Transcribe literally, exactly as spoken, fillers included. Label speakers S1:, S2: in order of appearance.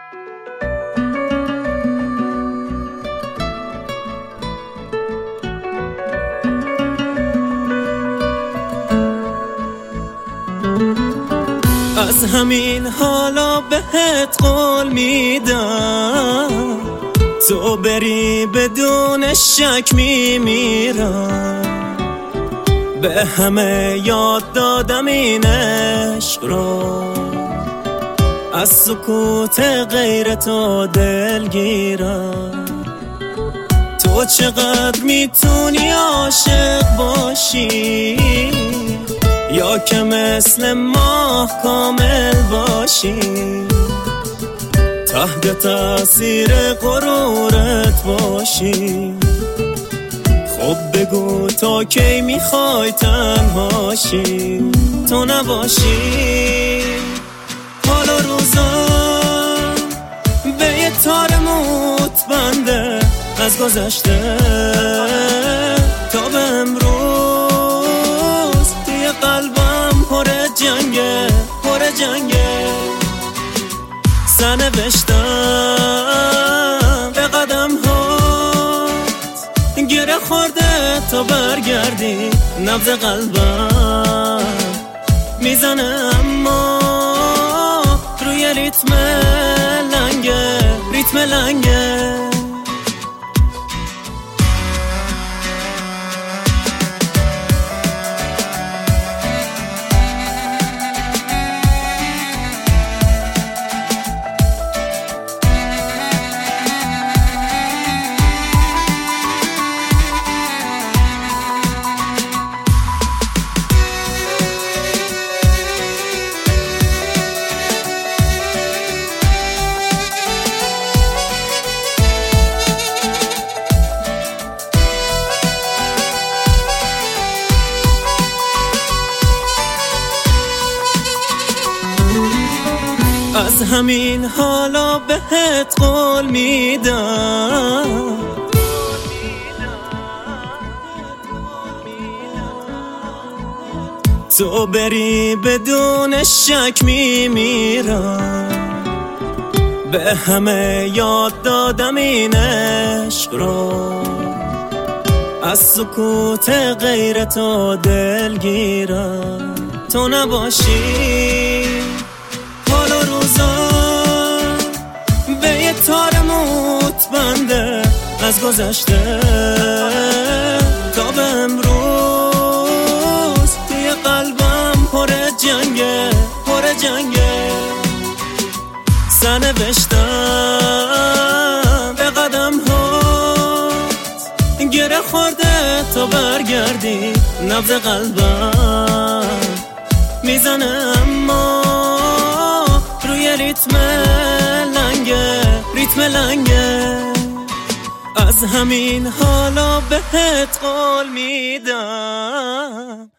S1: از همین حالا بهت قول میدم تو بری بدون شک میمیرم. به همه یاد دادم این عشق رو، از سکوت غیر تو دلگیرم. تو چقدر میتونی عاشق باشی یا که مثل ماه کامل باشی، تحت تاثیر غرورت باشی. خب بگو تا کی میخوای تنهاشی، تو نباشی. حالا روزا به یه تار موت بنده از گذشته تا به امروز. توی قلبم پر جنگه پر جنگه، سنوشتم به قدم هات گره خورده تا برگردی. نبض قلبم میزنه اما روی ریتم لنگه ریتم لنگه. از همین حالا بهت قول میدم تو بری بدون شک میمیرم. به همه یاد دادم این عشق رو، از سکوت غیر تو دلگیرم. تو نباشی حالا روزا به یه تار موت بنده از گذشته تا به امروز. توی قلبم پر جنگه پر جنگه، سنوشتم به قدم هات گره خورده تا برگردی. نبض قلبم میزنه اما روی ریتم لنگه ریتم لنگه. از همین حالا بهت قول میدم